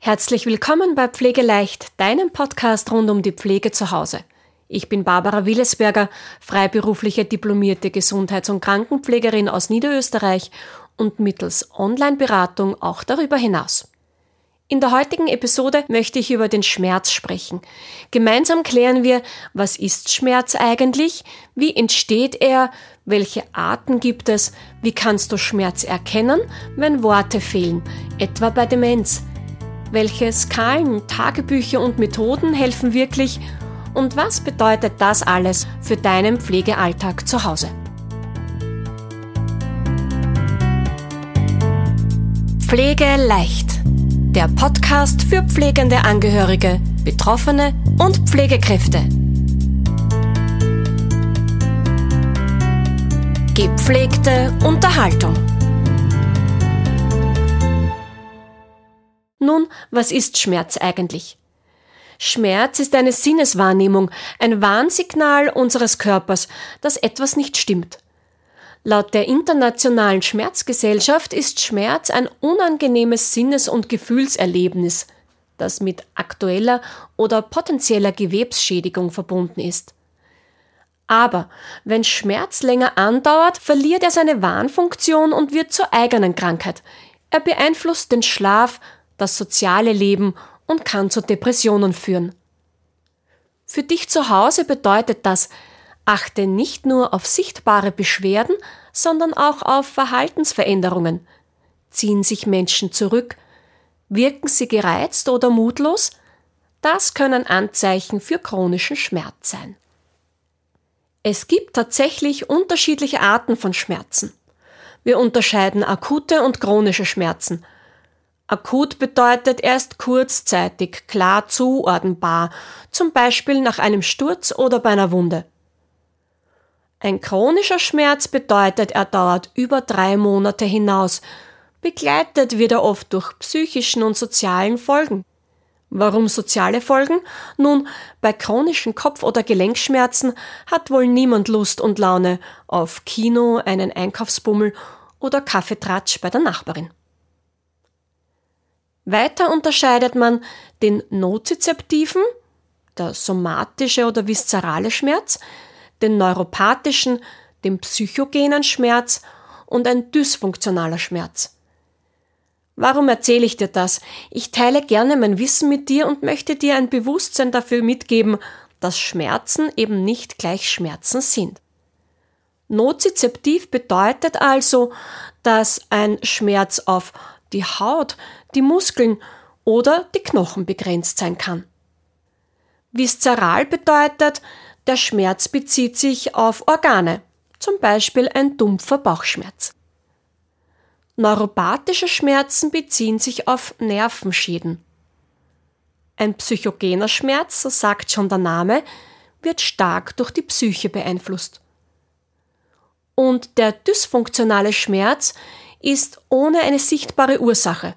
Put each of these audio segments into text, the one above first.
Herzlich willkommen bei Pflegeleicht, deinem Podcast rund um die Pflege zu Hause. Ich bin Barbara Willesberger, freiberufliche diplomierte Gesundheits- und Krankenpflegerin aus Niederösterreich und mittels Online-Beratung auch darüber hinaus. In der heutigen Episode möchte ich über den Schmerz sprechen. Gemeinsam klären wir, was ist Schmerz eigentlich, wie entsteht er, welche Arten gibt es, wie kannst du Schmerz erkennen, wenn Worte fehlen, etwa bei Demenz. Welche Skalen, Tagebücher und Methoden helfen wirklich und was bedeutet das alles für deinen Pflegealltag zu Hause? Pflege leicht. Der Podcast für pflegende Angehörige, Betroffene und Pflegekräfte. Gepflegte Unterhaltung. Nun, was ist Schmerz eigentlich? Schmerz ist eine Sinneswahrnehmung, ein Warnsignal unseres Körpers, dass etwas nicht stimmt. Laut der Internationalen Schmerzgesellschaft ist Schmerz ein unangenehmes Sinnes- und Gefühlserlebnis, das mit aktueller oder potenzieller Gewebsschädigung verbunden ist. Aber wenn Schmerz länger andauert, verliert er seine Warnfunktion und wird zur eigenen Krankheit. Er beeinflusst den Schlaf, das soziale Leben und kann zu Depressionen führen. Für dich zu Hause bedeutet das, achte nicht nur auf sichtbare Beschwerden, sondern auch auf Verhaltensveränderungen. Ziehen sich Menschen zurück? Wirken sie gereizt oder mutlos? Das können Anzeichen für chronischen Schmerz sein. Es gibt tatsächlich unterschiedliche Arten von Schmerzen. Wir unterscheiden akute und chronische Schmerzen. Akut bedeutet erst kurzzeitig, klar zuordnenbar, zum Beispiel nach einem Sturz oder bei einer Wunde. Ein chronischer Schmerz bedeutet, er dauert über 3 Monate hinaus. Begleitet wird er oft durch psychischen und sozialen Folgen. Warum soziale Folgen? Nun, bei chronischen Kopf- oder Gelenkschmerzen hat wohl niemand Lust und Laune auf Kino, einen Einkaufsbummel oder Kaffeetratsch bei der Nachbarin. Weiter unterscheidet man den nozizeptiven, der somatische oder viszerale Schmerz, den neuropathischen, den psychogenen Schmerz und ein dysfunktionaler Schmerz. Warum erzähle ich dir das? Ich teile gerne mein Wissen mit dir und möchte dir ein Bewusstsein dafür mitgeben, dass Schmerzen eben nicht gleich Schmerzen sind. Nozizeptiv bedeutet also, dass ein Schmerz auf die Haut, die Muskeln oder die Knochen begrenzt sein kann. Viszeral bedeutet, der Schmerz bezieht sich auf Organe, zum Beispiel ein dumpfer Bauchschmerz. Neuropathische Schmerzen beziehen sich auf Nervenschäden. Ein psychogener Schmerz, so sagt schon der Name, wird stark durch die Psyche beeinflusst. Und der dysfunktionale Schmerz ist ohne eine sichtbare Ursache.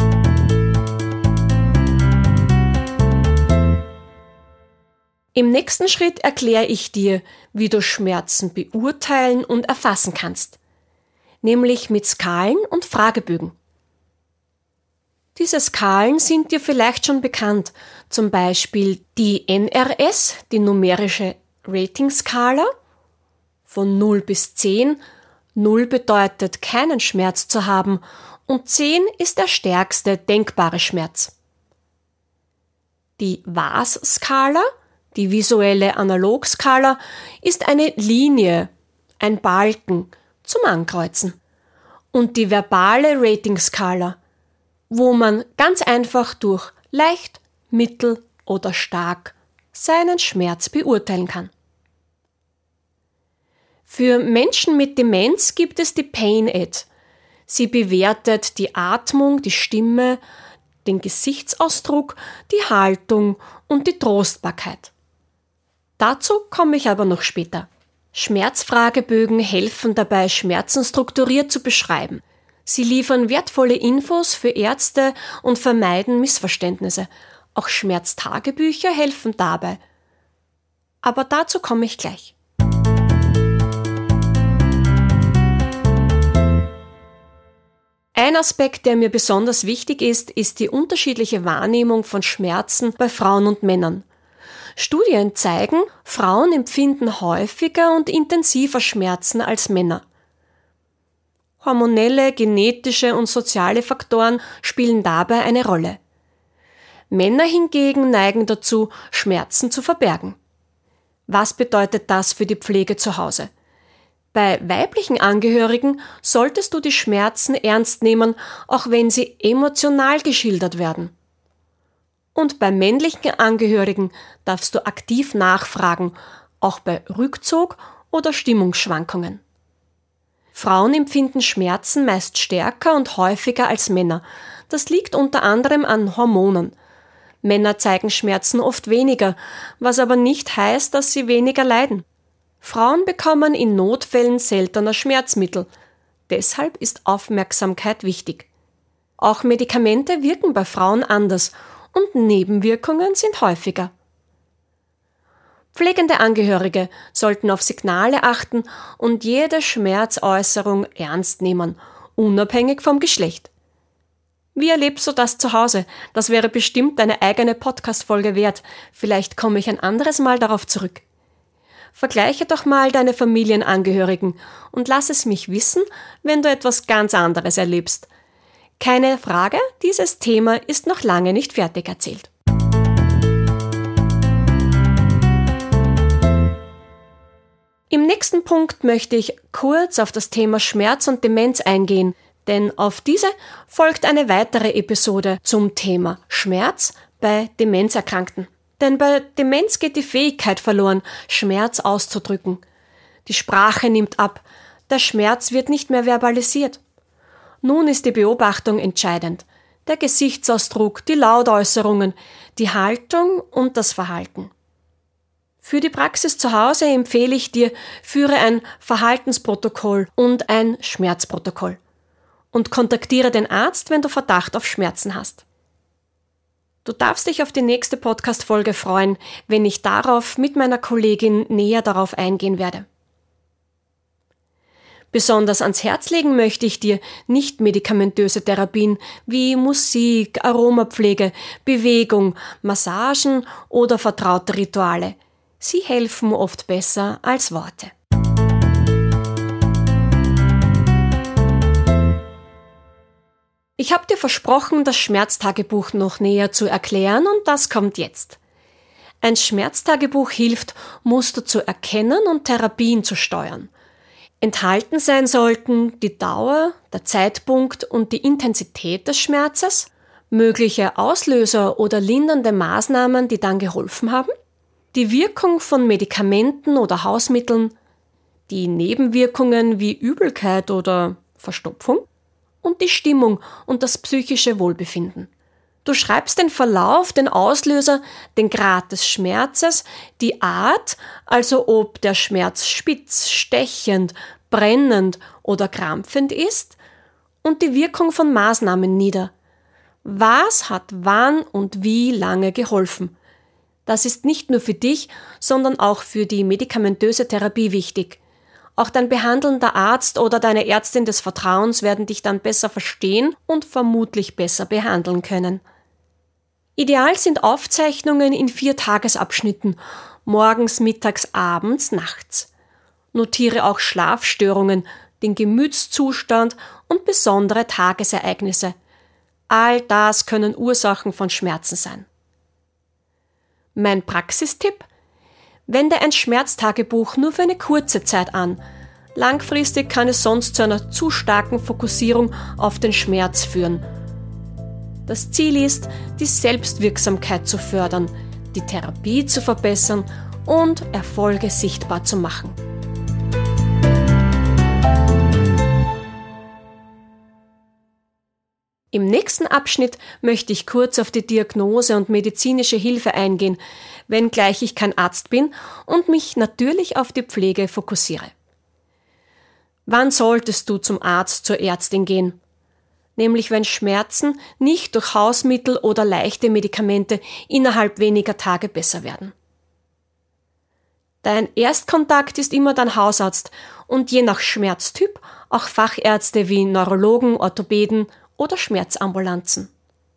Im nächsten Schritt erkläre ich dir, wie du Schmerzen beurteilen und erfassen kannst, nämlich mit Skalen und Fragebögen. Diese Skalen sind dir vielleicht schon bekannt, zum Beispiel die NRS, die numerische Ratingskala, von 0 bis 10. 0 bedeutet, keinen Schmerz zu haben und 10 ist der stärkste denkbare Schmerz. Die VAS-Skala, die visuelle Analogskala, ist eine Linie, ein Balken zum Ankreuzen. Und die verbale Ratingskala, wo man ganz einfach durch leicht, mittel oder stark seinen Schmerz beurteilen kann. Für Menschen mit Demenz gibt es die Pain-Ed. Sie bewertet die Atmung, die Stimme, den Gesichtsausdruck, die Haltung und die Trostbarkeit. Dazu komme ich aber noch später. Schmerzfragebögen helfen dabei, Schmerzen strukturiert zu beschreiben. Sie liefern wertvolle Infos für Ärzte und vermeiden Missverständnisse. Auch Schmerztagebücher helfen dabei. Aber dazu komme ich gleich. Ein Aspekt, der mir besonders wichtig ist die unterschiedliche Wahrnehmung von Schmerzen bei Frauen und Männern. Studien zeigen, Frauen empfinden häufiger und intensiver Schmerzen als Männer. Hormonelle, genetische und soziale Faktoren spielen dabei eine Rolle. Männer hingegen neigen dazu, Schmerzen zu verbergen. Was bedeutet das für die Pflege zu Hause? Bei weiblichen Angehörigen solltest du die Schmerzen ernst nehmen, auch wenn sie emotional geschildert werden. Und bei männlichen Angehörigen darfst du aktiv nachfragen, auch bei Rückzug oder Stimmungsschwankungen. Frauen empfinden Schmerzen meist stärker und häufiger als Männer. Das liegt unter anderem an Hormonen. Männer zeigen Schmerzen oft weniger, was aber nicht heißt, dass sie weniger leiden. Frauen bekommen in Notfällen seltener Schmerzmittel. Deshalb ist Aufmerksamkeit wichtig. Auch Medikamente wirken bei Frauen anders und Nebenwirkungen sind häufiger. Pflegende Angehörige sollten auf Signale achten und jede Schmerzäußerung ernst nehmen, unabhängig vom Geschlecht. Wie erlebst du das zu Hause? Das wäre bestimmt eine eigene Podcast-Folge wert. Vielleicht komme ich ein anderes Mal darauf zurück. Vergleiche doch mal deine Familienangehörigen und lass es mich wissen, wenn du etwas ganz anderes erlebst. Keine Frage, dieses Thema ist noch lange nicht fertig erzählt. Im nächsten Punkt möchte ich kurz auf das Thema Schmerz und Demenz eingehen, denn auf diese folgt eine weitere Episode zum Thema Schmerz bei Demenzerkrankten. Denn bei Demenz geht die Fähigkeit verloren, Schmerz auszudrücken. Die Sprache nimmt ab, der Schmerz wird nicht mehr verbalisiert. Nun ist die Beobachtung entscheidend. Der Gesichtsausdruck, die Lautäußerungen, die Haltung und das Verhalten. Für die Praxis zu Hause empfehle ich dir, führe ein Verhaltensprotokoll und ein Schmerzprotokoll. Und kontaktiere den Arzt, wenn du Verdacht auf Schmerzen hast. Du darfst dich auf die nächste Podcast-Folge freuen, wenn ich darauf mit meiner Kollegin näher darauf eingehen werde. Besonders ans Herz legen möchte ich dir nicht medikamentöse Therapien wie Musik, Aromapflege, Bewegung, Massagen oder vertraute Rituale. Sie helfen oft besser als Worte. Ich habe dir versprochen, das Schmerztagebuch noch näher zu erklären und das kommt jetzt. Ein Schmerztagebuch hilft, Muster zu erkennen und Therapien zu steuern. Enthalten sein sollten die Dauer, der Zeitpunkt und die Intensität des Schmerzes, mögliche Auslöser oder lindernde Maßnahmen, die dann geholfen haben, die Wirkung von Medikamenten oder Hausmitteln, die Nebenwirkungen wie Übelkeit oder Verstopfung, und die Stimmung und das psychische Wohlbefinden. Du schreibst den Verlauf, den Auslöser, den Grad des Schmerzes, die Art, also ob der Schmerz spitz, stechend, brennend oder krampfend ist, und die Wirkung von Maßnahmen nieder. Was hat wann und wie lange geholfen? Das ist nicht nur für dich, sondern auch für die medikamentöse Therapie wichtig. Auch dein behandelnder Arzt oder deine Ärztin des Vertrauens werden dich dann besser verstehen und vermutlich besser behandeln können. Ideal sind Aufzeichnungen in 4 Tagesabschnitten, morgens, mittags, abends, nachts. Notiere auch Schlafstörungen, den Gemütszustand und besondere Tagesereignisse. All das können Ursachen von Schmerzen sein. Mein Praxistipp: Wende ein Schmerztagebuch nur für eine kurze Zeit an. Langfristig kann es sonst zu einer zu starken Fokussierung auf den Schmerz führen. Das Ziel ist, die Selbstwirksamkeit zu fördern, die Therapie zu verbessern und Erfolge sichtbar zu machen. Im nächsten Abschnitt möchte ich kurz auf die Diagnose und medizinische Hilfe eingehen, wenngleich ich kein Arzt bin und mich natürlich auf die Pflege fokussiere. Wann solltest du zum Arzt, zur Ärztin gehen? Nämlich wenn Schmerzen nicht durch Hausmittel oder leichte Medikamente innerhalb weniger Tage besser werden. Dein Erstkontakt ist immer dein Hausarzt und je nach Schmerztyp auch Fachärzte wie Neurologen, Orthopäden oder Schmerzambulanzen.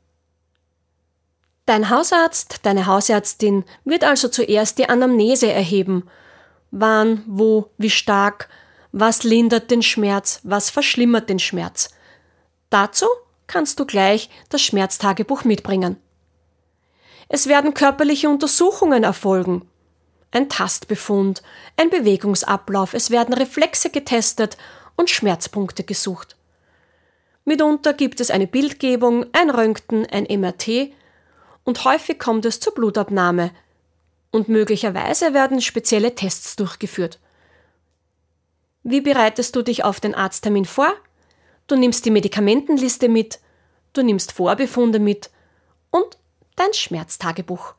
Dein Hausarzt, deine Hausärztin wird also zuerst die Anamnese erheben. Wann, wo, wie stark, was lindert den Schmerz, was verschlimmert den Schmerz. Dazu kannst du gleich das Schmerztagebuch mitbringen. Es werden körperliche Untersuchungen erfolgen. Ein Tastbefund, ein Bewegungsablauf, es werden Reflexe getestet und Schmerzpunkte gesucht. Mitunter gibt es eine Bildgebung, ein Röntgen, ein MRT und häufig kommt es zur Blutabnahme und möglicherweise werden spezielle Tests durchgeführt. Wie bereitest du dich auf den Arzttermin vor? Du nimmst die Medikamentenliste mit, du nimmst Vorbefunde mit und dein Schmerztagebuch.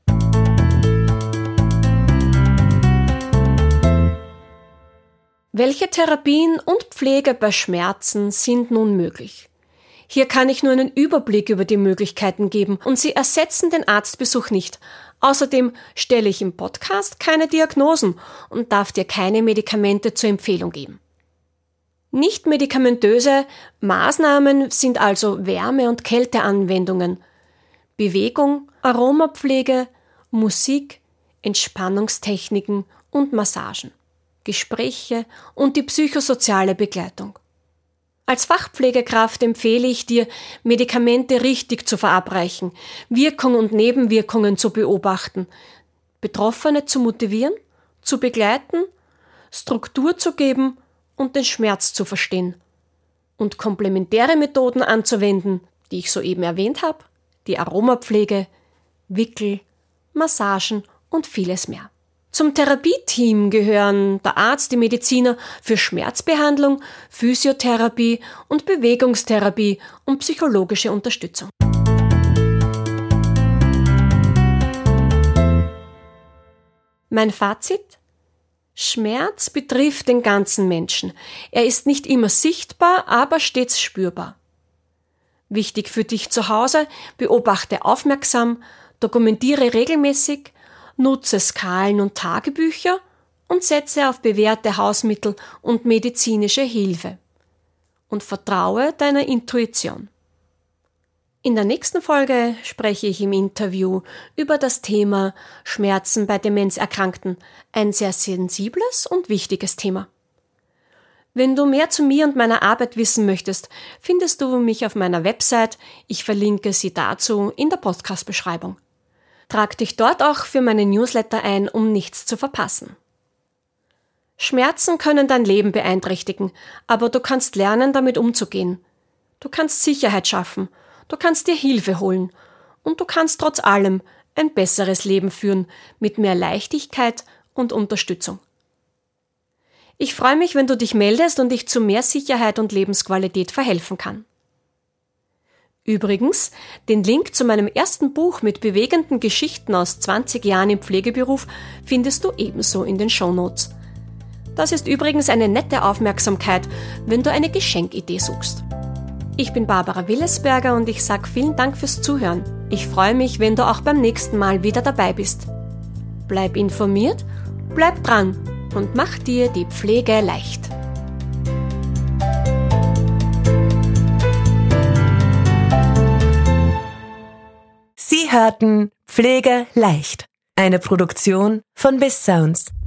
Welche Therapien und Pflege bei Schmerzen sind nun möglich? Hier kann ich nur einen Überblick über die Möglichkeiten geben und sie ersetzen den Arztbesuch nicht. Außerdem stelle ich im Podcast keine Diagnosen und darf dir keine Medikamente zur Empfehlung geben. Nicht medikamentöse Maßnahmen sind also Wärme- und Kälteanwendungen, Bewegung, Aromapflege, Musik, Entspannungstechniken und Massagen, Gespräche und die psychosoziale Begleitung. Als Fachpflegekraft empfehle ich dir, Medikamente richtig zu verabreichen, Wirkung und Nebenwirkungen zu beobachten, Betroffene zu motivieren, zu begleiten, Struktur zu geben und den Schmerz zu verstehen und komplementäre Methoden anzuwenden, die ich soeben erwähnt habe, die Aromapflege, Wickel, Massagen und vieles mehr. Zum Therapieteam gehören der Arzt, die Mediziner für Schmerzbehandlung, Physiotherapie und Bewegungstherapie und psychologische Unterstützung. Mein Fazit? Schmerz betrifft den ganzen Menschen. Er ist nicht immer sichtbar, aber stets spürbar. Wichtig für dich zu Hause: beobachte aufmerksam, dokumentiere regelmäßig, nutze Skalen und Tagebücher und setze auf bewährte Hausmittel und medizinische Hilfe. Und vertraue deiner Intuition. In der nächsten Folge spreche ich im Interview über das Thema Schmerzen bei Demenzerkrankten, ein sehr sensibles und wichtiges Thema. Wenn du mehr zu mir und meiner Arbeit wissen möchtest, findest du mich auf meiner Website. Ich verlinke sie dazu in der Podcast-Beschreibung. Trag dich dort auch für meine Newsletter ein, um nichts zu verpassen. Schmerzen können dein Leben beeinträchtigen, aber du kannst lernen, damit umzugehen. Du kannst Sicherheit schaffen, du kannst dir Hilfe holen und du kannst trotz allem ein besseres Leben führen, mit mehr Leichtigkeit und Unterstützung. Ich freue mich, wenn du dich meldest und ich zu mehr Sicherheit und Lebensqualität verhelfen kann. Übrigens, den Link zu meinem ersten Buch mit bewegenden Geschichten aus 20 Jahren im Pflegeberuf findest du ebenso in den Shownotes. Das ist übrigens eine nette Aufmerksamkeit, wenn du eine Geschenkidee suchst. Ich bin Barbara Willesberger und ich sage vielen Dank fürs Zuhören. Ich freue mich, wenn du auch beim nächsten Mal wieder dabei bist. Bleib informiert, bleib dran und mach dir die Pflege leicht. Sie hörten Pflege leicht, eine Produktion von BizSounds.